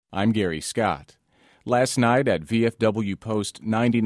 I'm Gary Scott. Last night at VFW Post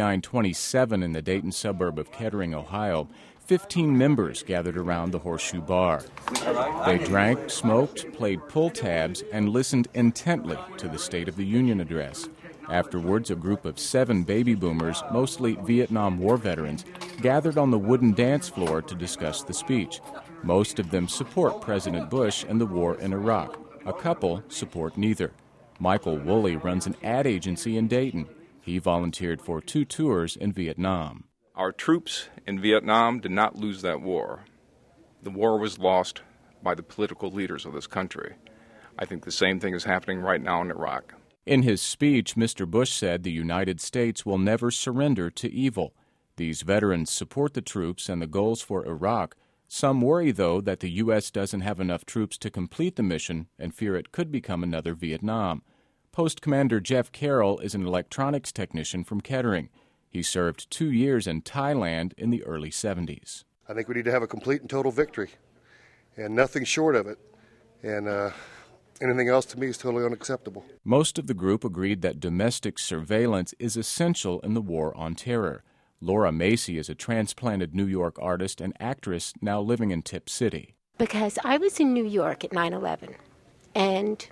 9927 in the Dayton suburb of Kettering, Ohio, 15 members gathered around the Horseshoe Bar. They drank, smoked, played pull tabs, and listened intently to the State of the Union address. Afterwards, a group of 7 baby boomers, mostly Vietnam War veterans, gathered on the wooden dance floor to discuss the speech. Most of them support President Bush and the war in Iraq. A couple support neither. Michael Woolley runs an ad agency in Dayton. He volunteered for 2 tours in Vietnam. Our troops in Vietnam did not lose that war. The war was lost by the political leaders of this country. I think the same thing is happening right now in Iraq. In his speech, Mr. Bush said the United States will never surrender to evil. These veterans support the troops and the goals for Iraq. Some worry, though, that the U.S. doesn't have enough troops to complete the mission and fear it could become another Vietnam. Post Commander Jeff Carroll is an electronics technician from Kettering. He served 2 years in Thailand in the early 70s. I think we need to have a complete and total victory, and nothing short of it. And anything else to me is totally unacceptable. Most of the group agreed that domestic surveillance is essential in the war on terror. Laura Macy is a transplanted New York artist and actress now living in Tip City. Because I was in New York at 9/11, and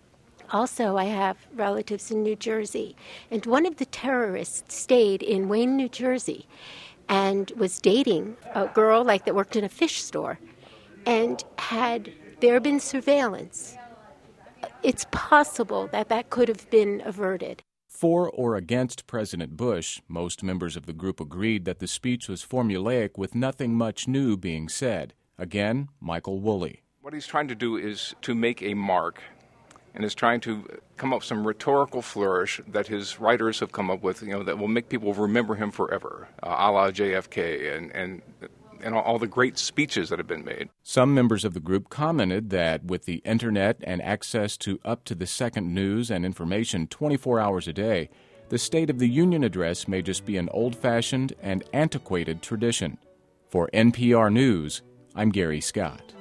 also I have relatives in New Jersey. And one of the terrorists stayed in Wayne, New Jersey, and was dating a girl that worked in a fish store. And had there been surveillance, it's possible that could have been averted. For or against President Bush, most members of the group agreed that the speech was formulaic with nothing much new being said. Again, Michael Woolley. What he's trying to do is to make a mark, and is trying to come up with some rhetorical flourish that his writers have come up with, that will make people remember him forever, a la JFK and all the great speeches that have been made. Some members of the group commented that with the internet and access to up-to-the-second news and information 24 hours a day, the State of the Union address may just be an old-fashioned and antiquated tradition. For NPR News, I'm Gary Scott.